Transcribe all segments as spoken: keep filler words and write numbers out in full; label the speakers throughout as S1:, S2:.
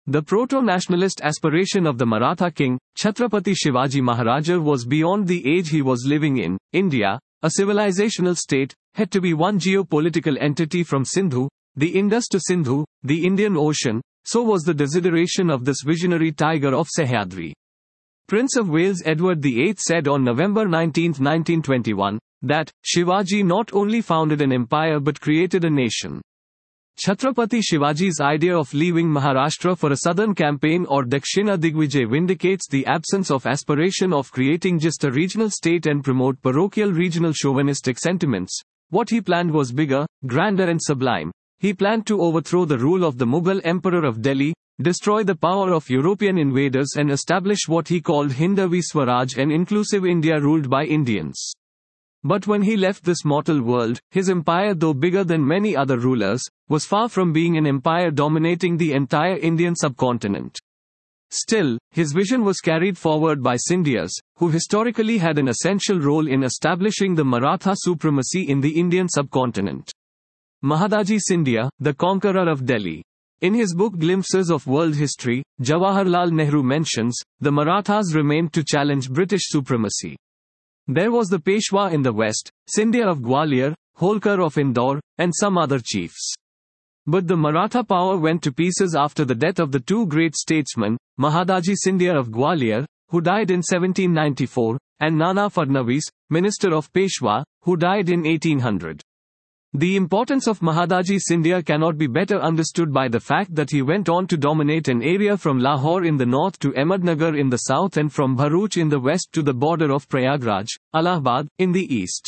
S1: The proto-nationalist aspiration of the Maratha king, Chhatrapati Shivaji Maharaja, was beyond the age he was living in. India, a civilizational state, had to be one geopolitical entity from Sindhu, the Indus to Sindhu, the Indian Ocean. So was the desideration of this visionary tiger of Sahyadri. Prince of Wales Edward the eighth said on November nineteenth nineteen twenty-one, that Shivaji not only founded an empire but created a nation. Chhatrapati Shivaji's idea of leaving Maharashtra for a southern campaign or Dakshina Digvijay vindicates the absence of aspiration of creating just a regional state and promote parochial regional chauvinistic sentiments. What he planned was bigger, grander and sublime. He planned to overthrow the rule of the Mughal Emperor of Delhi, destroy the power of European invaders and establish what he called Hindavi Swaraj, an inclusive India ruled by Indians. But when he left this mortal world, his empire, though bigger than many other rulers, was far from being an empire dominating the entire Indian subcontinent. Still, his vision was carried forward by Scindias, who historically had an essential role in establishing the Maratha supremacy in the Indian subcontinent. Mahadaji Scindia, the conqueror of Delhi. In his book Glimpses of World History, Jawaharlal Nehru mentions, the Marathas remained to challenge British supremacy. There was the Peshwa in the west, Scindia of Gwalior, Holkar of Indore, and some other chiefs. But the Maratha power went to pieces after the death of the two great statesmen, Mahadaji Scindia of Gwalior, who died in seventeen ninety-four, and Nana Fadnavis, minister of Peshwa, who died in eighteen hundred. The importance of Mahadaji Scindia cannot be better understood by the fact that he went on to dominate an area from Lahore in the north to Ahmednagar in the south and from Bharuch in the west to the border of Prayagraj, Allahabad, in the east.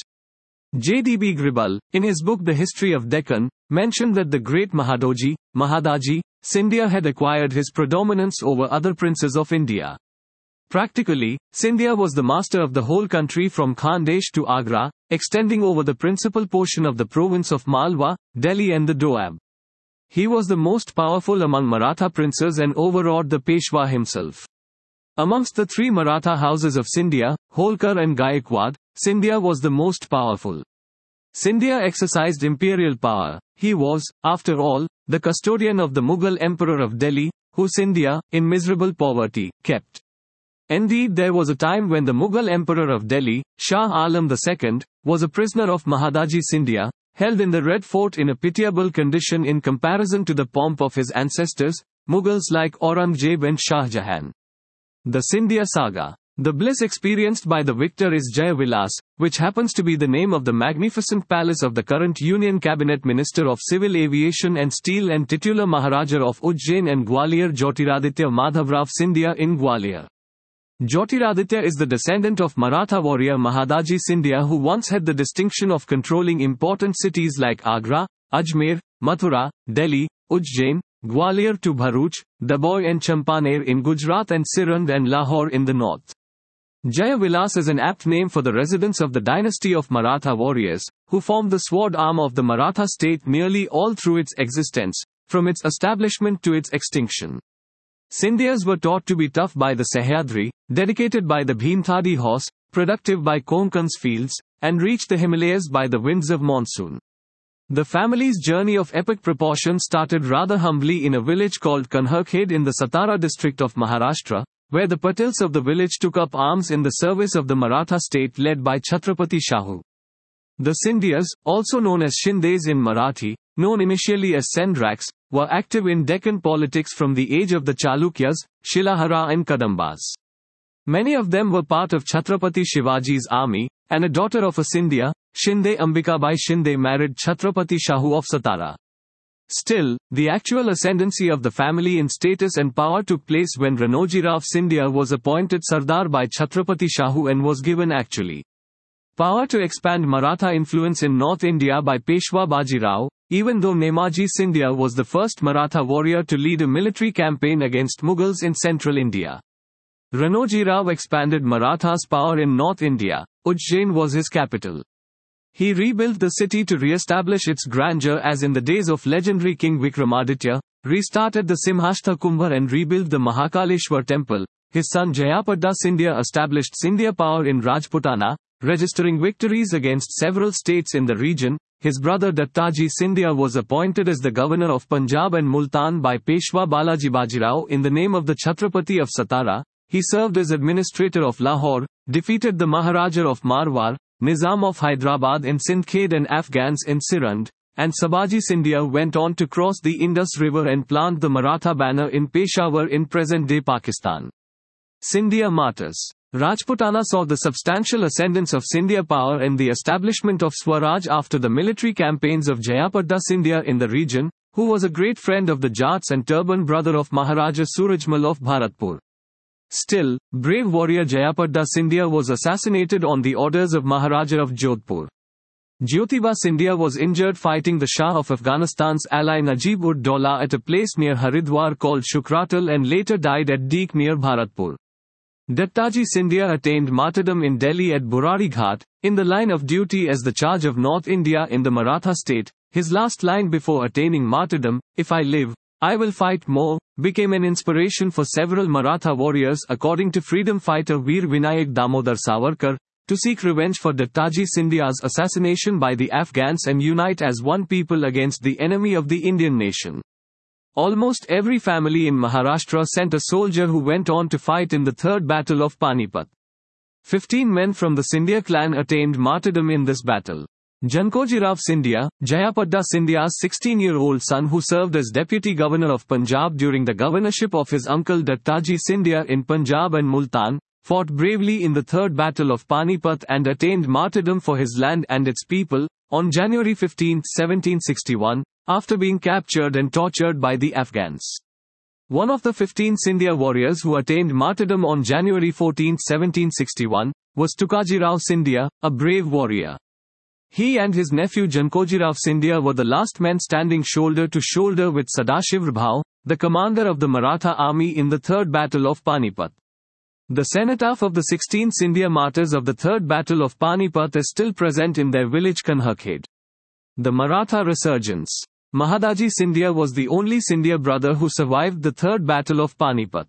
S1: J D B Gribal, in his book The History of Deccan, mentioned that the great Mahadoji, Mahadaji, Scindia had acquired his predominance over other princes of India. Practically, Scindia was the master of the whole country from Khandesh to Agra, extending over the principal portion of the province of Malwa, Delhi and the Doab. He was the most powerful among Maratha princes and overawed the Peshwa himself. Amongst the three Maratha houses of Scindia, Holkar and Gaikwad, Scindia was the most powerful. Scindia exercised imperial power. He was, after all, the custodian of the Mughal Emperor of Delhi, who Scindia, in miserable poverty, kept. Indeed, there was a time when the Mughal Emperor of Delhi, Shah Alam the second, was a prisoner of Mahadaji Scindia, held in the Red Fort in a pitiable condition in comparison to the pomp of his ancestors, Mughals like Aurangzeb and Shah Jahan. The Scindia Saga. The bliss experienced by the victor is Jaya Vilas, which happens to be the name of the magnificent palace of the current Union Cabinet Minister of Civil Aviation and Steel and titular Maharaja of Ujjain and Gwalior Jyotiraditya Madhavrao Scindia in Gwalior. Jyotiraditya is the descendant of Maratha warrior Mahadaji Scindia, who once had the distinction of controlling important cities like Agra, Ajmer, Mathura, Delhi, Ujjain, Gwalior to Bharuch, Daboy and Champaner in Gujarat and Sirand and Lahore in the north. Jaya Vilas is an apt name for the residents of the dynasty of Maratha warriors, who formed the sword arm of the Maratha state nearly all through its existence, from its establishment to its extinction. Scindias were taught to be tough by the Sahyadri, dedicated by the Bhimthadi horse, productive by Konkan's fields, and reached the Himalayas by the winds of monsoon. The family's journey of epic proportion started rather humbly in a village called Kanharkhed in the Satara district of Maharashtra, where the Patils of the village took up arms in the service of the Maratha state led by Chhatrapati Shahu. The Scindias, also known as Shindes in Marathi, known initially as Sendraks, were active in Deccan politics from the age of the Chalukyas, Shilahara and Kadambas. Many of them were part of Chhatrapati Shivaji's army, and a daughter of a Scindia, Shinde Ambikabai Shinde, married Chhatrapati Shahu of Satara. Still, the actual ascendancy of the family in status and power took place when Ranojirao of Scindia was appointed Sardar by Chhatrapati Shahu and was given actually power to expand Maratha influence in North India by Peshwa Bajirao, even though Nemaji Scindia was the first Maratha warrior to lead a military campaign against Mughals in central India. Ranojirao expanded Maratha's power in North India. Ujjain was his capital. He rebuilt the city to re-establish its grandeur as in the days of legendary King Vikramaditya, restarted the Simhastha Kumbha and rebuilt the Mahakaleshwar temple, his son Jayapadda Scindia established Scindia power in Rajputana, registering victories against several states in the region. His brother Dattaji Scindia was appointed as the governor of Punjab and Multan by Peshwa Balaji Bajirao in the name of the Chhatrapati of Satara. He served as administrator of Lahore, defeated the Maharaja of Marwar, Nizam of Hyderabad in Sindhkhed and Afghans in Sirand, and Sabaji Scindia went on to cross the Indus River and plant the Maratha banner in Peshawar in present-day Pakistan. Scindia martyrs. Rajputana saw the substantial ascendance of Scindia power and the establishment of Swaraj after the military campaigns of Jayapadda Scindia in the region, who was a great friend of the Jats and turban brother of Maharaja Surajmal of Bharatpur. Still, brave warrior Jayapadda Scindia was assassinated on the orders of Maharaja of Jodhpur. Jyotiba Scindia was injured fighting the Shah of Afghanistan's ally Najib-ud-Dawla at a place near Haridwar called Shukratal and later died at Deek near Bharatpur. Dattaji Scindia attained martyrdom in Delhi at Burari Ghat, in the line of duty as the Charge of North India in the Maratha state. His last line before attaining martyrdom, "If I live, I will fight more," became an inspiration for several Maratha warriors according to freedom fighter Veer Vinayak Damodar Savarkar, to seek revenge for Dattaji Scindia's assassination by the Afghans and unite as one people against the enemy of the Indian nation. Almost every family in Maharashtra sent a soldier who went on to fight in the Third Battle of Panipat. Fifteen men from the Scindia clan attained martyrdom in this battle. Jankojirao Scindia, Jayapadda Scindia's sixteen-year-old son who served as deputy governor of Punjab during the governorship of his uncle Dattaji Scindia in Punjab and Multan, fought bravely in the Third Battle of Panipat and attained martyrdom for his land and its people, on January fifteenth, seventeen sixty-one, after being captured and tortured by the Afghans. One of the fifteen Scindia warriors who attained martyrdom on January fourteenth, seventeen sixty-one, was Tukajirao Scindia, a brave warrior. He and his nephew Jankojirao Scindia were the last men standing shoulder to shoulder with Sadashiv Rao, the commander of the Maratha army in the Third Battle of Panipat. The cenotaph of the sixteen Scindia martyrs of the Third Battle of Panipat is still present in their village Kanhakhed. The Maratha resurgence. Mahadaji Scindia was the only Scindia brother who survived the Third Battle of Panipat.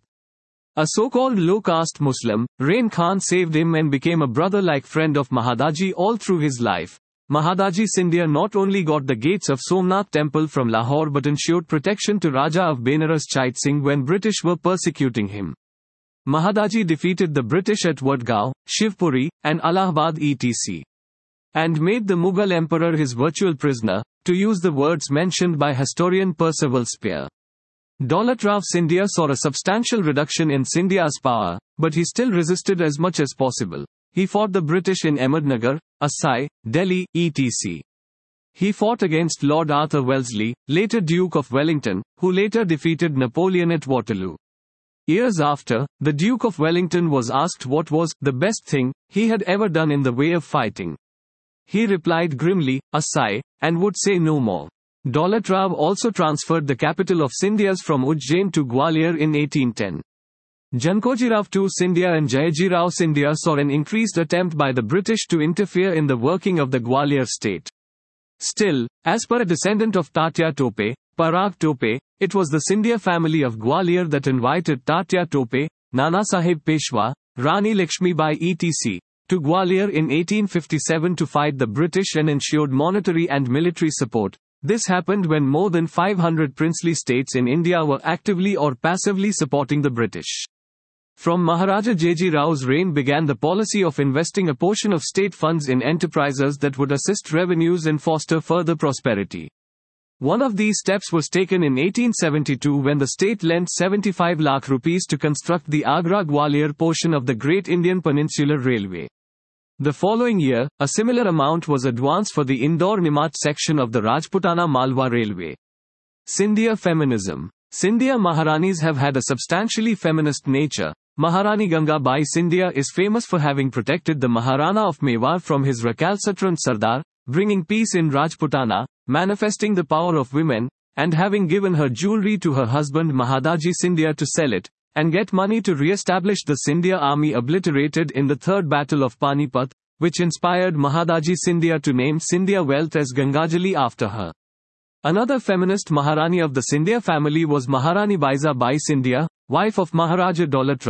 S1: A so-called low-caste Muslim, Rain Khan saved him and became a brother-like friend of Mahadaji all through his life. Mahadaji Scindia not only got the gates of Somnath temple from Lahore but ensured protection to Raja of Benares Chait Singh when British were persecuting him. Mahadaji defeated the British at Wadgaon, Shivpuri, and Allahabad et cetera, and made the Mughal emperor his virtual prisoner, to use the words mentioned by historian Percival Spear. Daulat Rao Scindia saw a substantial reduction in Scindia's power, but he still resisted as much as possible. He fought the British in Ahmednagar, Asai, Delhi, et cetera. He fought against Lord Arthur Wellesley, later Duke of Wellington, who later defeated Napoleon at Waterloo. Years after, the Duke of Wellington was asked what was the best thing he had ever done in the way of fighting. He replied grimly, "Asai," and would say no more. Daulat Rao also transferred the capital of Scindias from Ujjain to Gwalior in eighteen ten. Jankojirao the Second Scindia and Jayajirao Scindia saw an increased attempt by the British to interfere in the working of the Gwalior state. Still, as per a descendant of Tatya Tope, Parag Tope, it was the Scindia family of Gwalior that invited Tatya Tope, Nana Sahib Peshwa, Rani Lakshmibai et cetera, to Gwalior in eighteen fifty-seven to fight the British and ensured monetary and military support. This happened when more than five hundred princely states in India were actively or passively supporting the British. From Maharaja Jayaji-Rao's reign began the policy of investing a portion of state funds in enterprises that would assist revenues and foster further prosperity. One of these steps was taken in eighteen seventy-two when the state lent seventy-five lakh rupees to construct the Agra-Gwalior portion of the Great Indian Peninsular Railway. The following year, a similar amount was advanced for the Indore-Nimat section of the Rajputana Malwa Railway. Scindia feminism. Scindia Maharanis have had a substantially feminist nature. Maharani Ganga Bai Scindia is famous for having protected the Maharana of Mewar from his recalcitrant Sardar, bringing peace in Rajputana, manifesting the power of women, and having given her jewelry to her husband Mahadaji Scindia to sell it, and get money to re-establish the Scindia army obliterated in the Third Battle of Panipat, which inspired Mahadaji Scindia to name Scindia wealth as Gangajali after her. Another feminist Maharani of the Scindia family was Maharani Baiza Bai Scindia, wife of Maharaja Daulat Rao.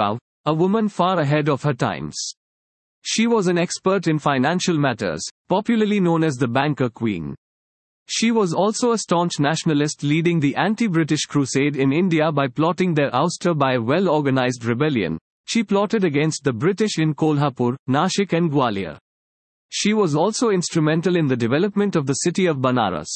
S1: a woman far ahead of her times. She was an expert in financial matters, popularly known as the Banker Queen. She was also a staunch nationalist, leading the anti-British crusade in India by plotting their ouster by a well-organized rebellion. She plotted against the British in Kolhapur, Nashik and Gwalior. She was also instrumental in the development of the city of Banaras.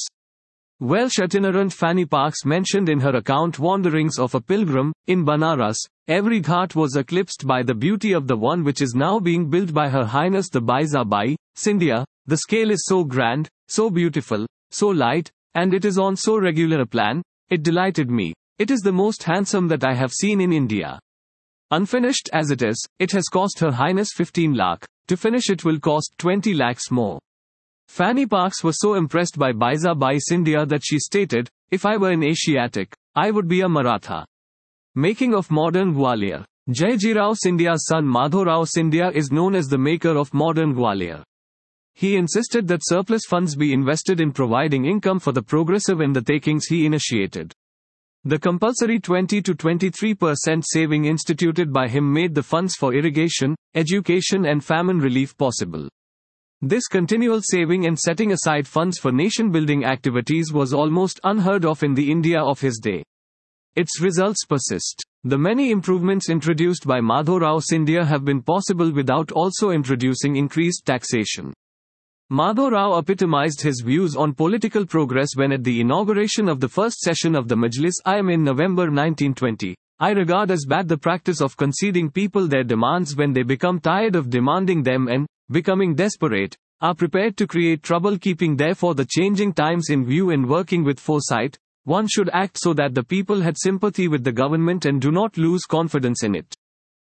S1: Welsh itinerant Fanny Parkes mentioned in her account Wanderings of a Pilgrim, in Banaras, every ghat was eclipsed by the beauty of the one which is now being built by Her Highness the Baizabai, Scindia. The scale is so grand, so beautiful, so light, and it is on so regular a plan, it delighted me. It is the most handsome that I have seen in India. Unfinished as it is, it has cost Her Highness fifteen lakh, to finish it will cost twenty lakhs more. Fanny Parkes was so impressed by Baizabai Scindia that she stated, if I were an Asiatic, I would be a Maratha. Making of modern Gwalior. Jayajirao Scindia's son Madhavrao Scindia is known as the maker of modern Gwalior. He insisted that surplus funds be invested in providing income for the progressive undertakings he initiated. The compulsory twenty to twenty-three percent saving instituted by him made the funds for irrigation, education and famine relief possible. This continual saving and setting aside funds for nation-building activities was almost unheard of in the India of his day. Its results persist. The many improvements introduced by Madhavrao Scindia have been possible without also introducing increased taxation. Madhavrao epitomized his views on political progress when at the inauguration of the first session of the Majlis-I in November nineteen twenty, I regard as bad the practice of conceding people their demands when they become tired of demanding them and, becoming desperate, are prepared to create trouble. Keeping therefore the changing times in view and working with foresight, one should act so that the people had sympathy with the government and do not lose confidence in it.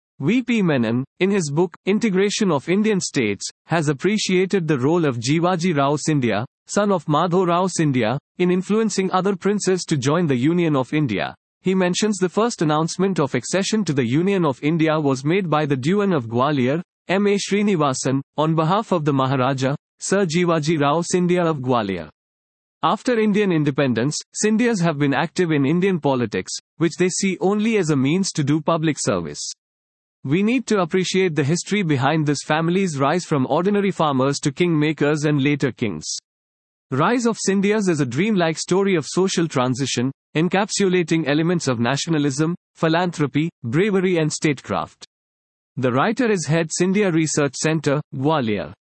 S1: V P Menon, in his book, Integration of Indian States, has appreciated the role of Jivaji Rao Scindia, son of Madhavrao Scindia, in influencing other princes to join the Union of India. He mentions the first announcement of accession to the Union of India was made by the Dewan of Gwalior, M A Srinivasan, on behalf of the Maharaja, Sir Jivaji Rao Scindia of Gwalior. After Indian independence, Scindias have been active in Indian politics, which they see only as a means to do public service. We need to appreciate the history behind this family's rise from ordinary farmers to king-makers and later kings. Rise of Scindias is a dreamlike story of social transition, encapsulating elements of nationalism, philanthropy, bravery and statecraft. The writer is Head Scindia Research Centre, Gwalior.